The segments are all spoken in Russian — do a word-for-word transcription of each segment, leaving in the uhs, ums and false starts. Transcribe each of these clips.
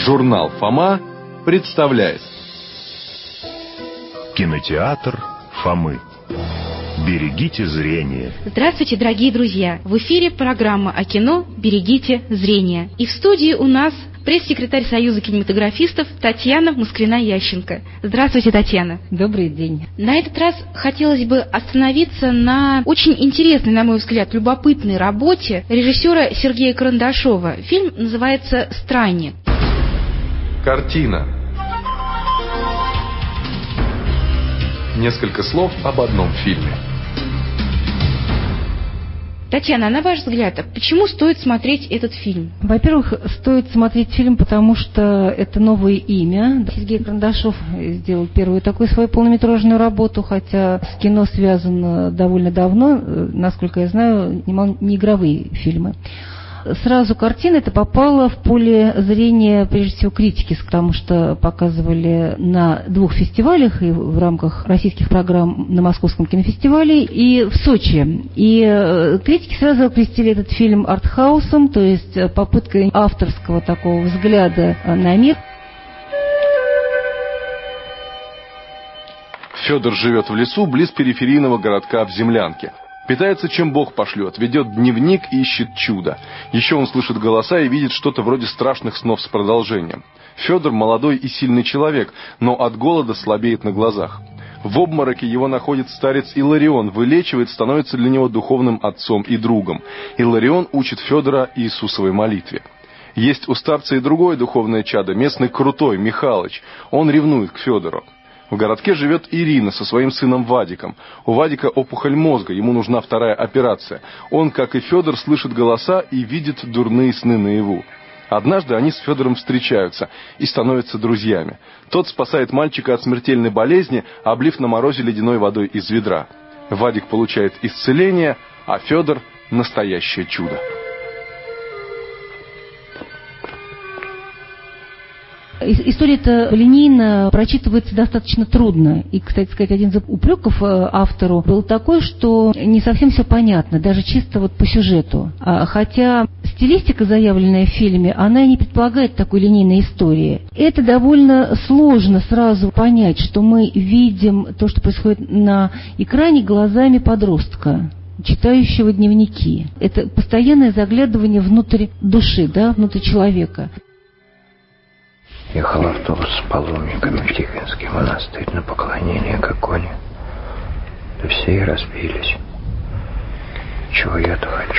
Журнал «Фома» представляет. Кинотеатр Фомы. Берегите зрение. Здравствуйте, дорогие друзья! В эфире программа о кино «Берегите зрение». И в студии у нас пресс-секретарь Союза кинематографистов Татьяна Москвина-Ященко. Здравствуйте, Татьяна. Добрый день. На этот раз хотелось бы остановиться на очень интересной, на мой взгляд, любопытной работе режиссера Сергея Карандашова. Фильм называется «Странник». Картина. Несколько слов об одном фильме. Татьяна, на ваш взгляд, почему стоит смотреть этот фильм? Во-первых, стоит смотреть фильм, потому что это новое имя. Сергей Карандашов сделал первую такую свою полнометражную работу, хотя с кино связан довольно давно, насколько я знаю, снимал не игровые фильмы. Сразу картина эта попала в поле зрения, прежде всего, критики, потому что показывали на двух фестивалях, и в рамках российских программ на Московском кинофестивале, и в Сочи. И критики сразу окрестили этот фильм артхаусом, то есть попыткой авторского такого взгляда на мир. Федор живет в лесу близ периферийного городка в землянке. Питается, чем Бог пошлет, ведет дневник и ищет чудо. Еще он слышит голоса и видит что-то вроде страшных снов с продолжением. Федор молодой и сильный человек, но от голода слабеет на глазах. В обмороке его находит старец Иларион, вылечивает, становится для него духовным отцом и другом. Иларион учит Федора Иисусовой молитве. Есть у старца и другое духовное чадо, местный крутой, Михалыч. Он ревнует к Федору. В городке живет Ирина со своим сыном Вадиком. У Вадика опухоль мозга, ему нужна вторая операция. Он, как и Федор, слышит голоса и видит дурные сны наяву. Однажды они с Федором встречаются и становятся друзьями. Тот спасает мальчика от смертельной болезни, облив на морозе ледяной водой из ведра. Вадик получает исцеление, а Федор – настоящее чудо. История-то линейно прочитывается достаточно трудно. И, кстати сказать, один из упреков автору был такой, что не совсем все понятно, даже чисто вот по сюжету. Хотя стилистика, заявленная в фильме, она и не предполагает такой линейной истории. Это довольно сложно сразу понять, что мы видим то, что происходит на экране, глазами подростка, читающего дневники. Это постоянное заглядывание внутрь души, да, внутрь человека. Ехал автобус с паломниками в Тихвинский монастырь на поклонение к иконе. Да все и разбились. Чего я-то хочу?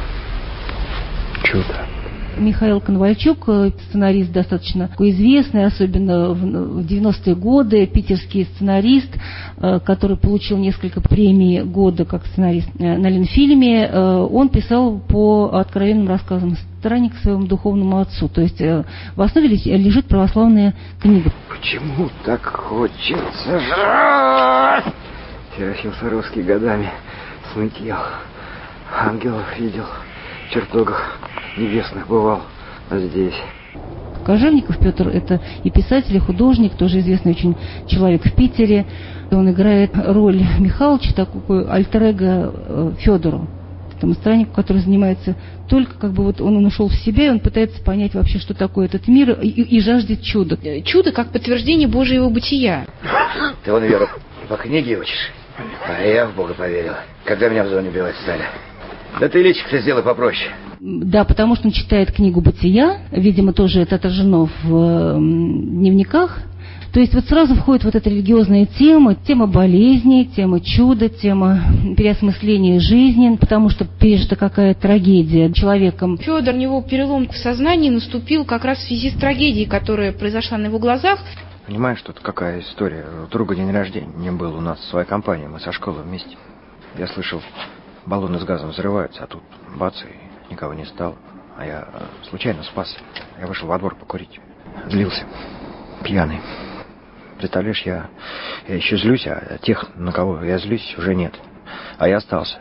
Чудо. Михаил Конвальчук, сценарист достаточно известный, особенно в девяностые годы, питерский сценарист, который получил несколько премий года как сценарист на Ленфильме. Он писал по откровенным рассказам «Странник» своему духовному отцу. То есть в основе лежит православная книга. Почему так хочется жрать? Серафим Саровский годами смыть ел, ангелов видел, в чертогах небесных бывал, а здесь... Кожевников Петр — это и писатель, и художник, тоже известный очень человек в Питере. Он играет роль Михалыча, такую альтер-эго Федору, этому страннику, который занимается только, как бы вот он ушел в себя, и он пытается понять вообще, что такое этот мир, и, и жаждет чуда. Чудо как подтверждение Божьего бытия. Ты вон, Вера, по книге учишь, а я в Бога поверил, когда меня в зоне убивать стали. Да ты личико сделай попроще. Да, потому что он читает книгу «Бытия», видимо, тоже это отражено в э, дневниках. То есть вот сразу входит вот эта религиозная тема, тема болезни, тема чуда, тема переосмысления жизни, потому что пережита какая-то трагедия человеком. Федор, у него перелом в сознании наступил как раз в связи с трагедией, которая произошла на его глазах. Понимаешь, тут какая история? У друга день рождения не был у нас своя компания, мы со школы вместе. Я слышал, баллоны с газом взрываются, а тут бац, и никого не стало. А я случайно спасся. Я вышел во двор покурить. Злился. Пьяный. Представляешь, я, я еще злюсь, а тех, на кого я злюсь, уже нет. А я остался.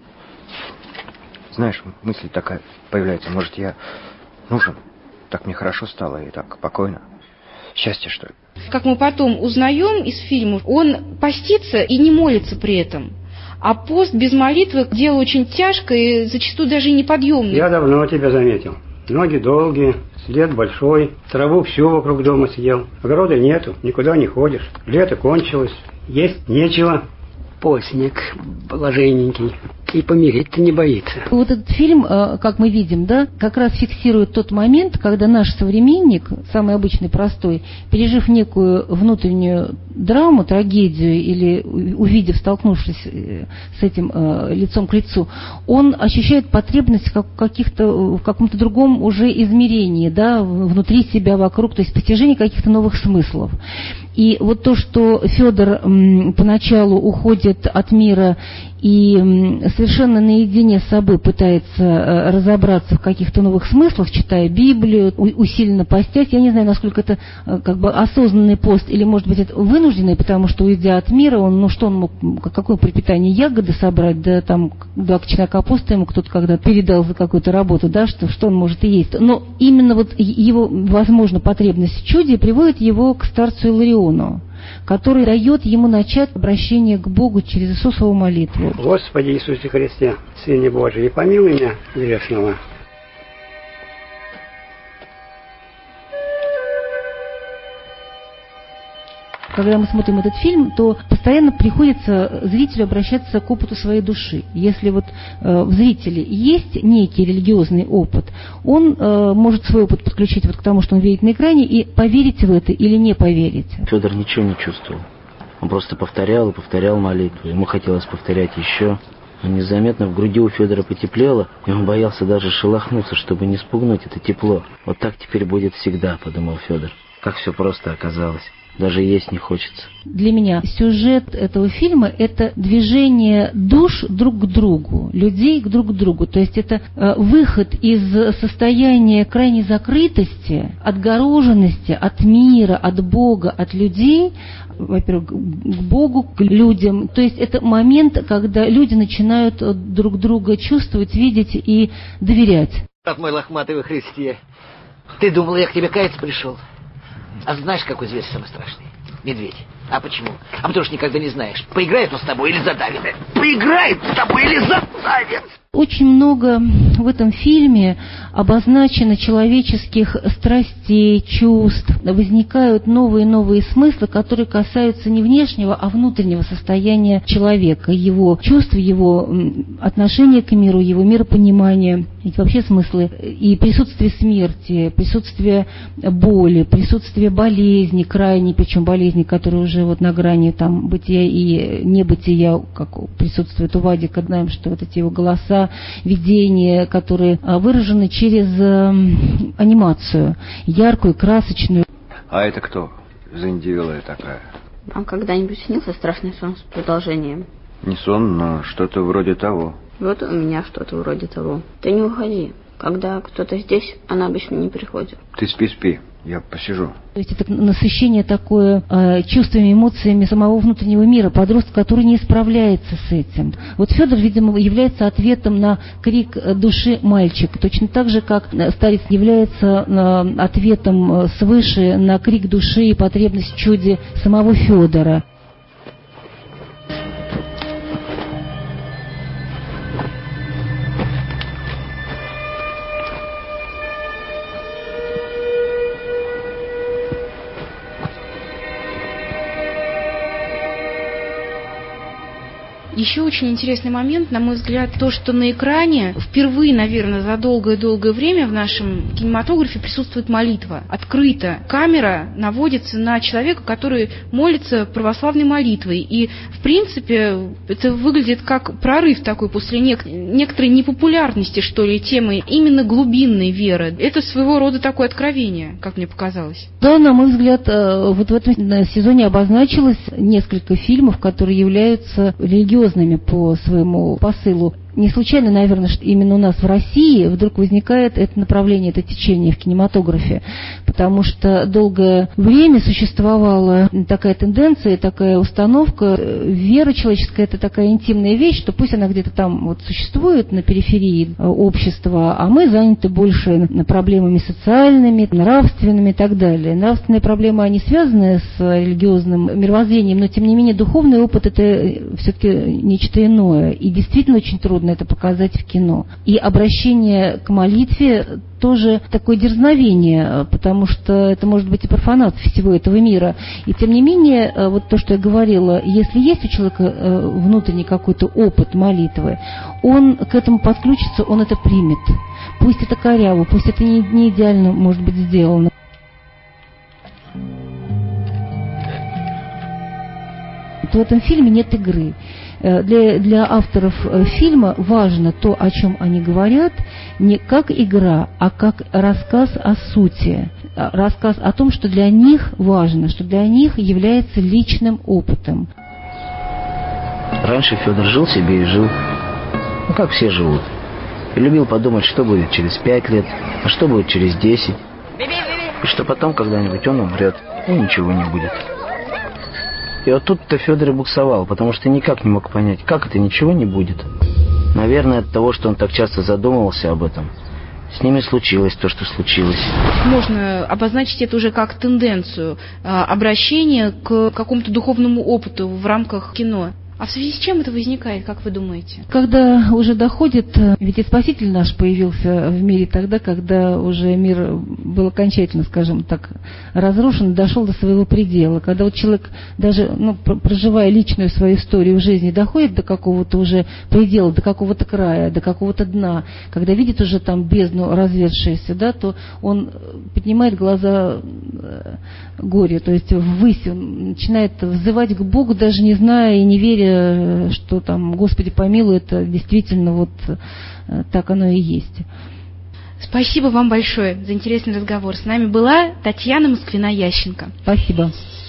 Знаешь, мысль такая появляется. Может, я нужен? Так мне хорошо стало и так спокойно. Счастье, что ли? Как мы потом узнаем из фильмов, он постится и не молится при этом. А пост без молитвы – дело очень тяжкое и зачастую даже неподъемное. Я давно тебя заметил. Ноги долгие, след большой, траву всю вокруг дома съел. Огорода нету, никуда не ходишь. Лето кончилось, есть нечего. Постник положененький. И помереть-то не боится. Вот этот фильм, как мы видим, да, как раз фиксирует тот момент, когда наш современник, самый обычный, простой, пережив некую внутреннюю драму, трагедию или увидев, столкнувшись с этим лицом к лицу, он ощущает потребность в каких-то, в каком-то другом уже измерении, да, внутри себя, вокруг, то есть постижение каких-то новых смыслов. И вот то, что Федор поначалу уходит от мира и совершенно наедине с собой пытается разобраться в каких-то новых смыслах, читая Библию, усиленно постясь. Я не знаю, насколько это как бы осознанный пост, или, может быть, это вынужденный, потому что, уйдя от мира, он, ну что он мог, какое пропитание, ягоды собрать, да там два кочана капусты ему кто-то когда-то передал за какую-то работу, да, что, что он может и есть. Но именно вот его, возможно, потребность в чуде приводит его к старцу Илариону, который дает ему начать обращение к Богу через Иисусову молитву. Господи Иисусе Христе, Сыне Божий, помилуй меня грешного. Когда мы смотрим этот фильм, то постоянно приходится зрителю обращаться к опыту своей души. Если вот э, в зрителе есть некий религиозный опыт, он э, может свой опыт подключить вот к тому, что он видит на экране, и поверите в это или не поверите. Федор ничего не чувствовал. Он просто повторял и повторял молитву. Ему хотелось повторять еще. Но незаметно в груди у Федора потеплело, и он боялся даже шелохнуться, чтобы не спугнуть это тепло. Вот так теперь будет всегда, подумал Федор. Как все просто оказалось. Даже есть не хочется. Для меня сюжет этого фильма – это движение душ друг к другу, людей друг к другу. То есть это э, выход из состояния крайней закрытости, отгороженности от мира, от Бога, от людей, во-первых, к Богу, к людям. То есть это момент, когда люди начинают друг друга чувствовать, видеть и доверять. Брат мой лохматый во Христе, ты думал, я к тебе каяться пришел? А знаешь, какой зверь самый страшный? Медведь. А почему? А потому что никогда не знаешь, поиграет он с тобой или задавит. Поиграет с тобой или задавит. Очень много в этом фильме обозначено человеческих страстей, чувств. Возникают новые и новые смыслы, которые касаются не внешнего, а внутреннего состояния человека, его чувств, его отношения к миру, его миропонимания, и вообще смыслы. И присутствие смерти, присутствие боли, присутствие болезни, крайней, причем болезни, которые уже вот на грани там бытия и небытия, как присутствует у Вадика, знаем, что вот эти его голоса, видения, которые выражены через э, анимацию, яркую, красочную. А это кто за индивидуальная такая? Вам когда-нибудь снился страшный сон с продолжением? Не сон, но что-то вроде того. Вот у меня что-то вроде того. Ты не уходи. Когда кто-то здесь, она обычно не приходит. Ты спи, спи. Я посижу. То есть это насыщение такое э, чувствами, эмоциями самого внутреннего мира, подростка, который не справляется с этим. Вот Федор, видимо, является ответом на крик души мальчика, точно так же, как старец является э, ответом свыше на крик души и потребность в чуде самого Федора. Еще очень интересный момент, на мой взгляд, то, что на экране впервые, наверное, за долгое-долгое время в нашем кинематографе присутствует молитва. Открыто камера наводится на человека, который молится православной молитвой. И, в принципе, это выглядит как прорыв такой после нек- некоторой непопулярности, что ли, темы именно глубинной веры. Это своего рода такое откровение, как мне показалось. Да, на мой взгляд, вот в этом сезоне обозначилось несколько фильмов, которые являются религиозными по своему посылу. Не случайно, наверное, что именно у нас в России вдруг возникает это направление, это течение в кинематографе, потому что долгое время существовала такая тенденция, такая установка. Вера человеческая – это такая интимная вещь, что пусть она где-то там вот существует на периферии общества, а мы заняты больше проблемами социальными, нравственными и так далее. Нравственные проблемы, они связаны с религиозным мировоззрением, но тем не менее духовный опыт – это все-таки нечто иное. И действительно очень трудно можно это показать в кино. И обращение к молитве тоже такое дерзновение, потому что это может быть и профанация всего этого мира. И тем не менее, вот то, что я говорила, если есть у человека внутренний какой-то опыт молитвы, он к этому подключится, он это примет. Пусть это коряво, пусть это не, не идеально может быть сделано. В этом фильме нет игры. Для, для авторов фильма важно то, о чем они говорят, не как игра, а как рассказ о сути. Рассказ о том, что для них важно, что для них является личным опытом. Раньше Федор жил себе и жил, ну как все живут. И любил подумать, что будет через пять лет, а что будет через десять. И что потом когда-нибудь он умрет, и ничего не будет. И вот тут-то Федор и буксовал, потому что никак не мог понять, как это ничего не будет. Наверное, от того, что он так часто задумывался об этом, с ними случилось то, что случилось. Можно обозначить это уже как тенденцию обращения к какому-то духовному опыту в рамках кино. А в связи с чем это возникает, как вы думаете? Когда уже доходит, ведь и Спаситель наш появился в мире тогда, когда уже мир был окончательно, скажем так, разрушен, дошел до своего предела. Когда вот человек, даже ну, проживая личную свою историю в жизни, доходит до какого-то уже предела, до какого-то края, до какого-то дна, когда видит уже там бездну развершуюся, да, то он поднимает глаза горе, то есть ввысь, он начинает взывать к Богу, даже не зная и не веря, что там, Господи помилуй, это действительно вот так оно и есть. Спасибо вам большое за интересный разговор. С нами была Татьяна Москвина-Ященко. Спасибо.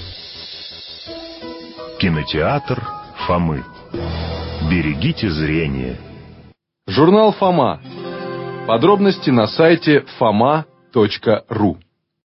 Кинотеатр Фомы. Берегите зрение. Журнал «Фома». Подробности на сайте фома точка ру.